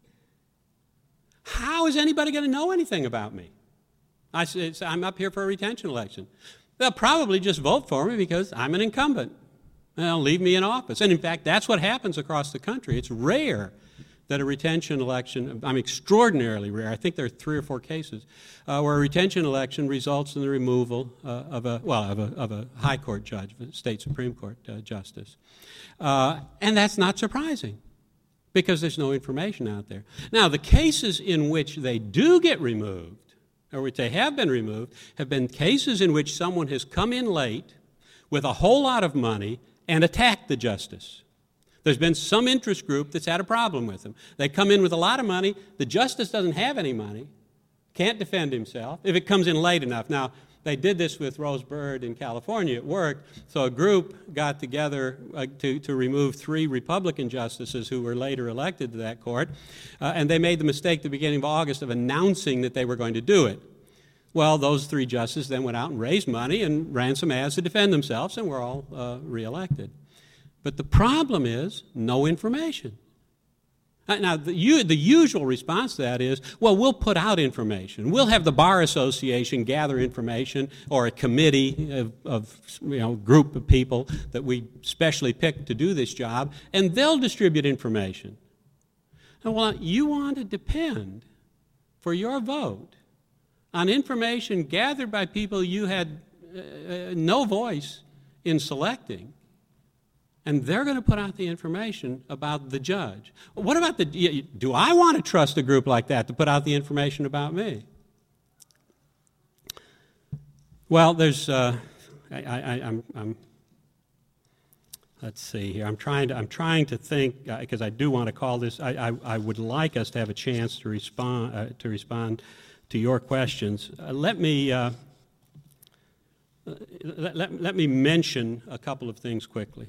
How is anybody going to know anything about me? I'm up here for a retention election. They'll probably just vote for me because I'm an incumbent, and they'll leave me in office. And in fact, that's what happens across the country. It's rare that a retention election, extraordinarily rare, I think there are 3 or 4 cases, where a retention election results in the removal of a high court judge, a state Supreme Court justice. And that's not surprising, because there's no information out there. Now, the cases in which they do get removed, or which they have been cases in which someone has come in late with a whole lot of money and attacked the justice. There's been some interest group that's had a problem with them. They come in with a lot of money. The justice doesn't have any money, can't defend himself if it comes in late enough. Now, they did this with Rose Bird in California. It worked. So a group got together to remove 3 Republican justices who were later elected to that court, and they made the mistake at the beginning of August of announcing that they were going to do it. Well, those 3 justices then went out and raised money and ran some ads to defend themselves, and were all reelected. But the problem is no information. Now, the usual response to that is, well, we'll put out information. We'll have the Bar Association gather information, or a committee of group of people that we specially picked to do this job, and they'll distribute information. And well, you want to depend for your vote on information gathered by people you had no voice in selecting, and they're going to put out the information about the judge. What about do I want to trust a group like that to put out the information about me? Well, there's, let's see here. I'm trying to think, because I do want to call this. I would like us to have a chance to respond to your questions. Let me mention a couple of things quickly.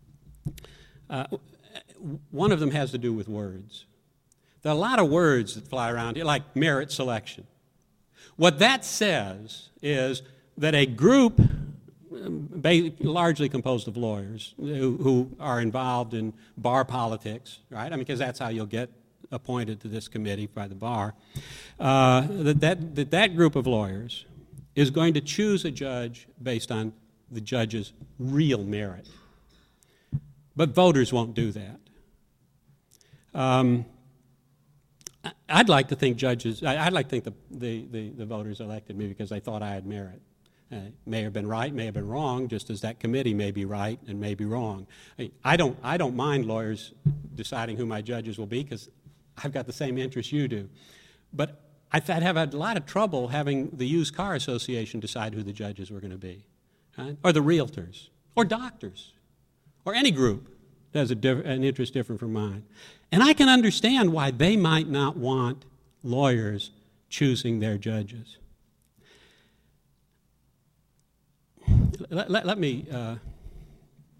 One of them has to do with words. There are a lot of words that fly around here, like merit selection. What that says is that a group largely composed of lawyers who are involved in bar politics, right? Because that's how you'll get appointed to this committee by the bar, that group of lawyers is going to choose a judge based on the judge's real merit. But voters won't do that. I'd like to think the voters elected me because they thought I had merit. May have been right, may have been wrong, just as that committee may be right and may be wrong. I don't mind lawyers deciding who my judges will be, because I've got the same interests you do. But I'd have a lot of trouble having the Used Car Association decide who the judges were going to be, right? Or the realtors, or doctors, or any group that has an interest different from mine. And I can understand why they might not want lawyers choosing their judges. Let me,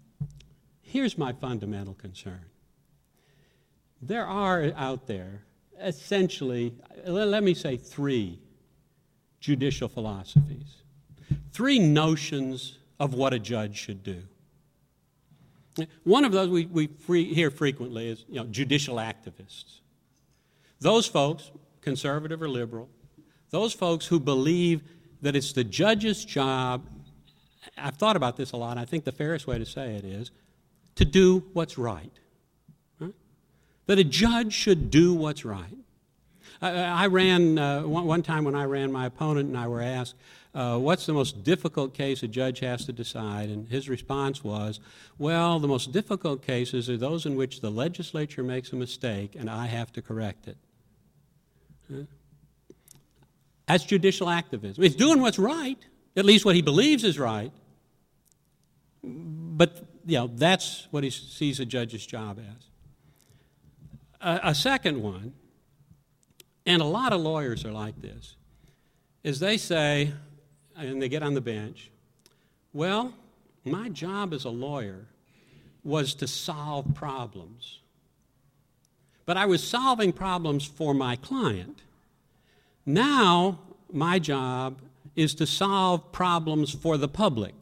here's my fundamental concern. There are out there essentially, let me say 3 judicial philosophies, 3 notions of what a judge should do. One of those we hear frequently is judicial activists. Those folks, conservative or liberal, those folks who believe that it's the judge's job, I've thought about this a lot, I think the fairest way to say it is, to do what's right. That a judge should do what's right. I ran, one time when I ran, my opponent and I were asked, what's the most difficult case a judge has to decide? And his response was, well, the most difficult cases are those in which the legislature makes a mistake and I have to correct it. That's judicial activism. He's doing what's right, at least what he believes is right, but that's what he sees a judge's job as. A second one, and a lot of lawyers are like this, is they say, and they get on the bench, well, my job as a lawyer was to solve problems. But I was solving problems for my client. Now my job is to solve problems for the public.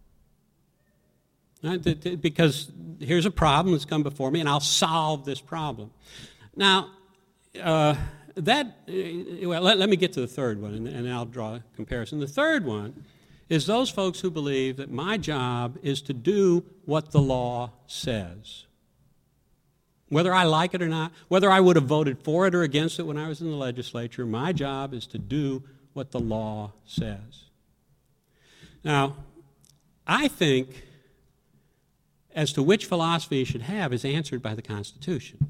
Because here's a problem that's come before me, and I'll solve this problem. Now, let me get to the third one, and I'll draw a comparison. The third one is those folks who believe that my job is to do what the law says. Whether I like it or not, whether I would have voted for it or against it when I was in the legislature, my job is to do what the law says. Now, I think as to which philosophy you should have is answered by the Constitution.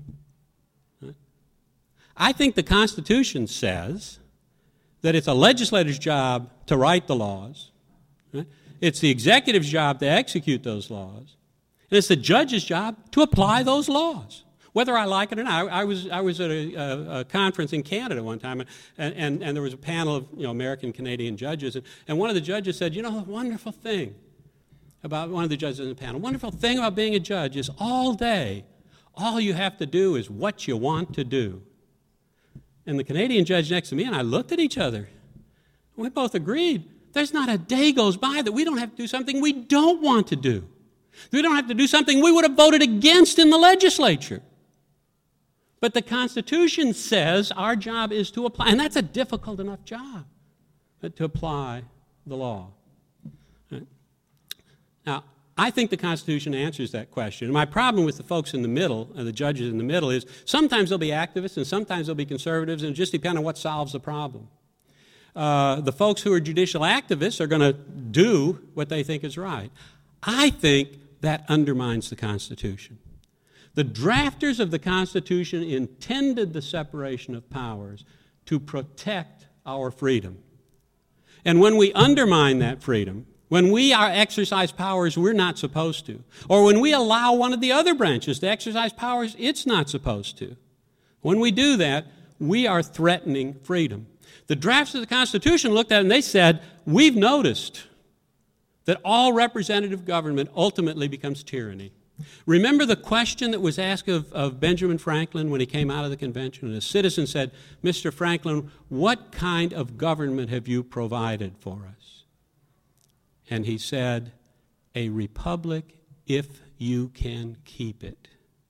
I think the Constitution says that it's a legislator's job to write the laws. It's the executive's job to execute those laws. And it's the judge's job to apply those laws, whether I like it or not. I was at a conference in Canada one time, and there was a panel of American Canadian judges, and one of the judges said, the wonderful thing about one of the judges in the panel, wonderful thing about being a judge is all day, all you have to do is what you want to do. And the Canadian judge next to me and I looked at each other. We both agreed, there's not a day goes by that we don't have to do something we don't want to do. We don't have to do something we would have voted against in the legislature. But the Constitution says our job is to apply, and that's a difficult enough job, to apply the law. Right? Now, I think the Constitution answers that question. And my problem with the folks in the middle, and the judges in the middle, is sometimes they'll be activists and sometimes they'll be conservatives, and it just depends on what solves the problem. The folks who are judicial activists are going to do what they think is right. I think that undermines the Constitution. The drafters of the Constitution intended the separation of powers to protect our freedom. And when we undermine that freedom, when we exercise powers we're not supposed to, or when we allow one of the other branches to exercise powers it's not supposed to, when we do that, we are threatening freedom. The drafts of the Constitution looked at it and they said, we've noticed that all representative government ultimately becomes tyranny. Remember the question that was asked of Benjamin Franklin when he came out of the convention, and a citizen said, Mr. Franklin, what kind of government have you provided for us? And he said, a republic if you can keep it.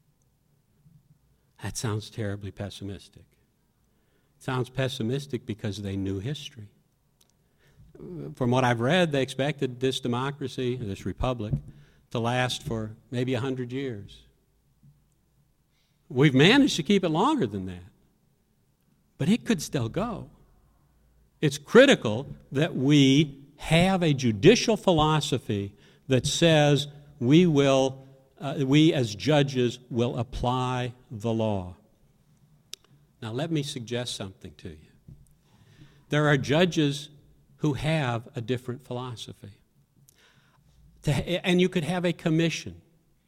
That sounds terribly pessimistic. It sounds pessimistic because they knew history. From what I've read, they expected this democracy, this republic, to last for maybe 100 years. We've managed to keep it longer than that, but it could still go. It's critical that we have a judicial philosophy that says we as judges will apply the law. Now let me suggest something to you. There are judges who have a different philosophy. And you could have a commission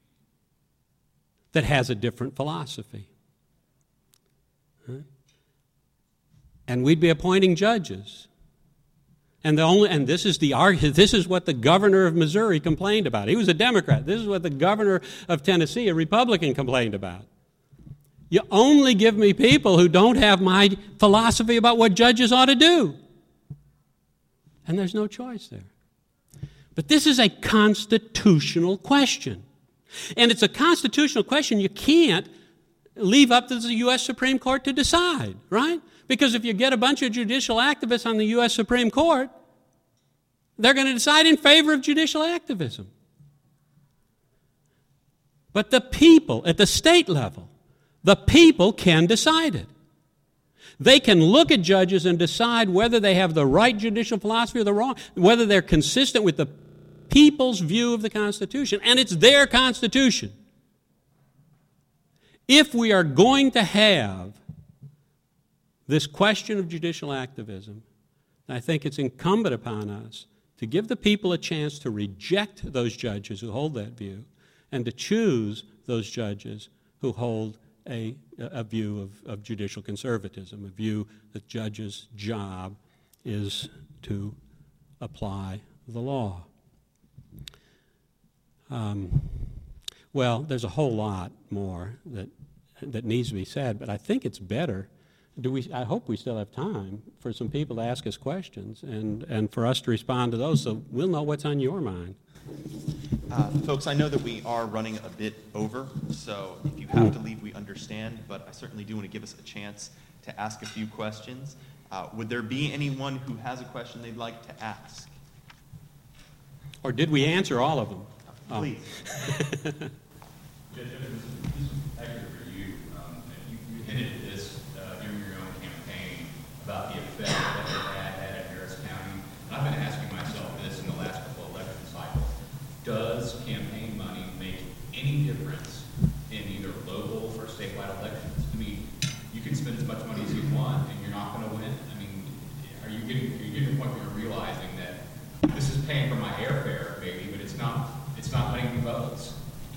that has a different philosophy. And we'd be appointing judges. And this is what the governor of Missouri complained about. He was a Democrat. This is what the governor of Tennessee, a Republican, complained about. You only give me people who don't have my philosophy about what judges ought to do. And there's no choice there. But this is a constitutional question. And it's a constitutional question you can't leave up to the U.S. Supreme Court to decide, right? Because if you get a bunch of judicial activists on the U.S. Supreme Court, they're going to decide in favor of judicial activism. But the people, at the state level, the people can decide it. They can look at judges and decide whether they have the right judicial philosophy or the wrong, whether they're consistent with the people's view of the Constitution, and it's their Constitution. If we are going to have this question of judicial activism, I think it's incumbent upon us to give the people a chance to reject those judges who hold that view and to choose those judges who hold a view of judicial conservatism, a view that judges' job is to apply the law. Well, there's a whole lot more that needs to be said, but I think it's better. I hope we still have time for some people to ask us questions and for us to respond to those, so we'll know what's on your mind. Folks, I know that we are running a bit over, so if you have to leave, we understand, but I certainly do want to give us a chance to ask a few questions. Would there be anyone who has a question they'd like to ask? Or did we answer all of them? Please. Judge, this is actually for you. You hinted at this during your own campaign about the effect that it had at Harris County. And I've been asking myself this in the last couple of election cycles. Does campaign money make any difference in either local or statewide elections? I mean, you can spend as much money as you want and you're not going to win. I mean, are you getting to the point where you're realizing that this is paying for my airfare, maybe, but it's not winning the votes?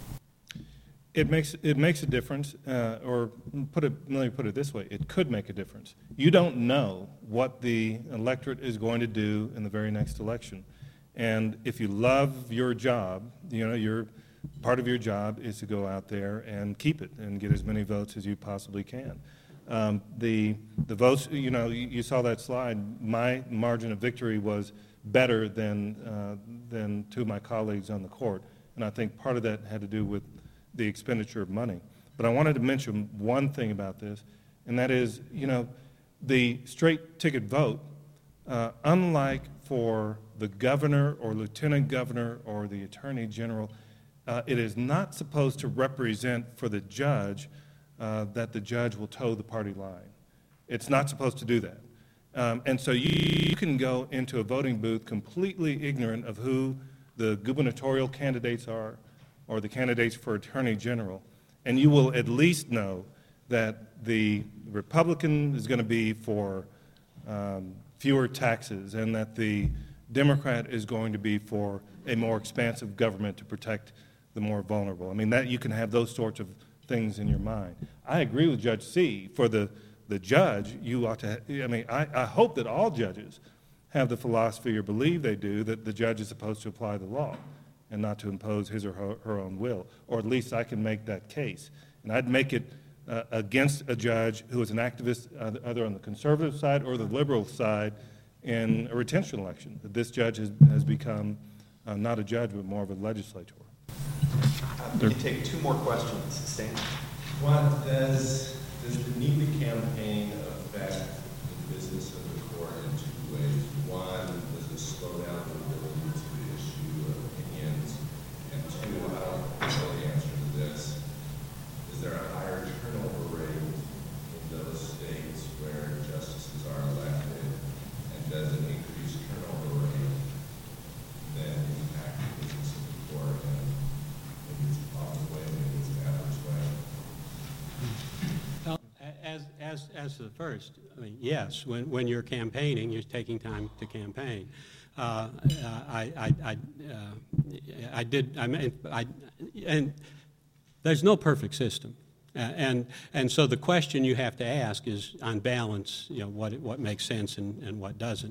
It makes a difference, or let me put it this way: it could make a difference. You don't know what the electorate is going to do in the very next election, and if you love your job, part of your job is to go out there and keep it and get as many votes as you possibly can. The votes, you saw that slide. My margin of victory was better than two of my colleagues on the court, and I think part of that had to do with the expenditure of money. But I wanted to mention one thing about this, and that is, the straight ticket vote, unlike for the governor or lieutenant governor or the attorney general, it is not supposed to represent for the judge that the judge will toe the party line. It's not supposed to do that. And so you can go into a voting booth completely ignorant of who the gubernatorial candidates are or the candidates for attorney general, and you will at least know that the Republican is going to be for fewer taxes and that the Democrat is going to be for a more expansive government to protect the more vulnerable. I mean, that you can have those sorts of things in your mind. I agree with Judge C. For the judge, you ought to, I hope that all judges have the philosophy or believe they do that the judge is supposed to apply the law and not to impose his or her own will, or at least I can make that case. And I'd make it against a judge who is an activist either on the conservative side or the liberal side in a retention election, that this judge has become not a judge but more of a legislator. We can take two more questions. Stan. One, does the need to campaign affect the business of the court in two ways? One, does it slow down the ability to issue opinions? And two, I don't know the answer to this. Is there a higher turnover rate in those states where justices are elected? And does an increased turnover rate then impact the business of the court in its positive way, maybe its average way? Well, as to the first, yes, when you're campaigning, you're taking time to campaign. And there's no perfect system. And so the question you have to ask is, on balance, what makes sense and what doesn't.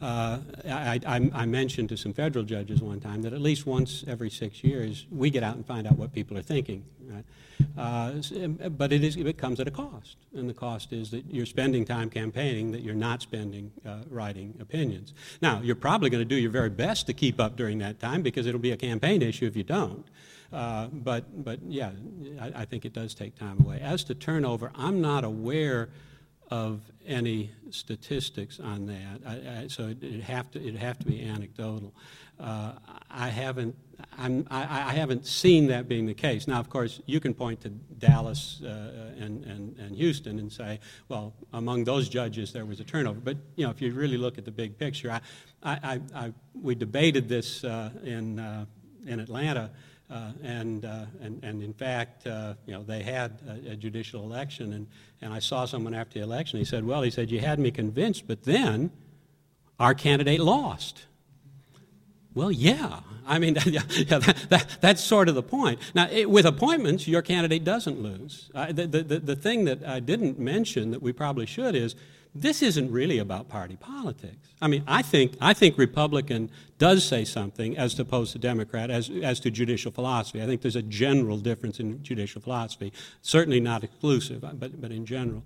I mentioned to some federal judges one time that at least once every 6 years we get out and find out what people are thinking. Right? But it comes at a cost, and the cost is that you're spending time campaigning that you're not spending writing opinions. Now, you're probably going to do your very best to keep up during that time because it'll be a campaign issue if you don't. But yeah, I think it does take time away. As to turnover, I'm not aware of any statistics on that, so it'd have to be anecdotal. I haven't seen that being the case. Now, of course, you can point to Dallas and Houston and say, well, among those judges there was a turnover. But if you really look at the big picture, we debated this in Atlanta. And in fact, they had a judicial election, and I saw someone after the election. He said, you had me convinced, but then our candidate lost. Well, yeah. I mean, that's sort of the point. Now, with appointments, your candidate doesn't lose. The thing that I didn't mention that we probably should is, this isn't really about party politics. I mean, I think Republican does say something as opposed to Democrat as to judicial philosophy. I think there's a general difference in judicial philosophy, certainly not exclusive, but in general.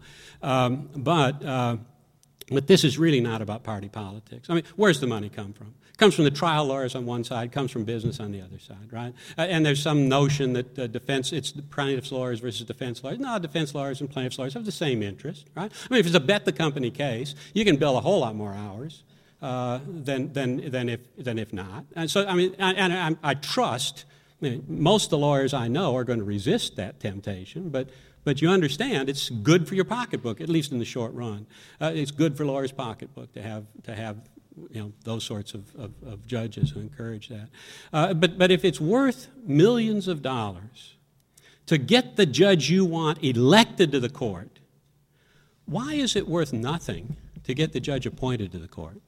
But this is really not about party politics. I mean, where's the money come from? It comes from the trial lawyers on one side, comes from business on the other side, right? And there's some notion that it's the plaintiff's lawyers versus defense lawyers. No, defense lawyers and plaintiff's lawyers have the same interest, right? I mean, if it's a bet the company case, you can bill a whole lot more hours than if not. And so, I mean, I trust, most of the lawyers I know are going to resist that temptation, but you understand it's good for your pocketbook, at least in the short run. It's good for lawyers' pocketbook to have those sorts of judges who encourage that. But if it's worth millions of dollars to get the judge you want elected to the court, why is it worth nothing to get the judge appointed to the court?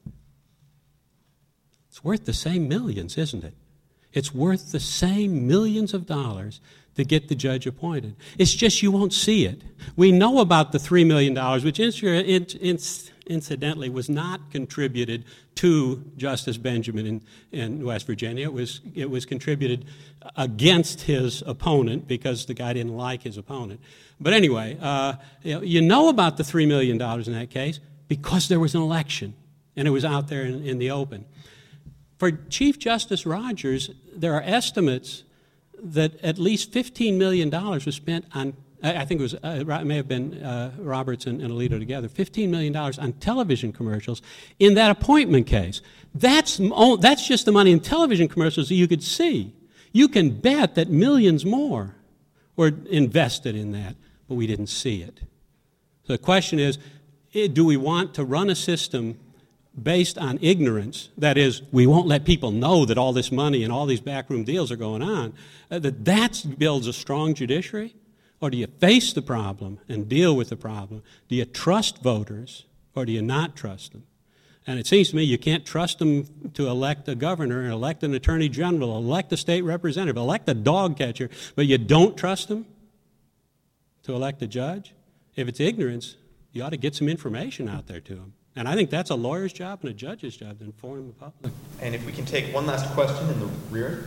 It's worth the same millions, isn't it? It's worth the same millions of dollars to get the judge appointed. It's just you won't see it. We know about the $3 million, which incidentally was not contributed to Justice Benjamin in West Virginia. It was contributed against his opponent because the guy didn't like his opponent. But anyway, you know about the $3 million in that case because there was an election, and it was out there in the open. For Chief Justice Rogers, there are estimates that at least $15 million was spent on, I think it may have been Roberts and Alito together, $15 million on television commercials in that appointment case. That's just the money in television commercials that you could see. You can bet that millions more were invested in that, but we didn't see it. So the question is, do we want to run a system based on ignorance, that is, we won't let people know that all this money and all these backroom deals are going on, that builds a strong judiciary? Or do you face the problem and deal with the problem? Do you trust voters, or do you not trust them? And it seems to me you can't trust them to elect a governor, elect an attorney general, elect a state representative, elect a dog catcher, but you don't trust them to elect a judge? If it's ignorance, you ought to get some information out there to them. And I think that's a lawyer's job and a judge's job to inform the public. And if we can take one last question in the rear.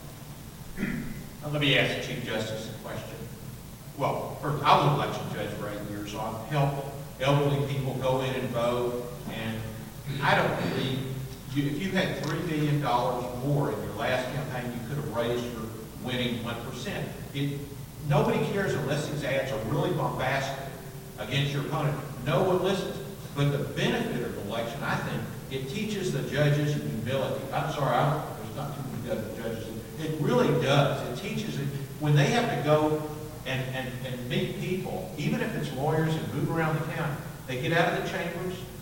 Let me ask the Chief Justice a question. Well, first, I was an election judge for 8 years, so I've helped elderly people go in and vote. And I don't believe, if you had $3 million more in your last campaign, you could have raised your winning 1%. Nobody cares unless these ads are really bombastic against your opponent. No one listens. But the benefit of the election, I think, it teaches the judges humility. I'm sorry, there's not too many judges. It really does. It teaches it when they have to go and meet people, even if it's lawyers and move around the county. They get out of the chambers,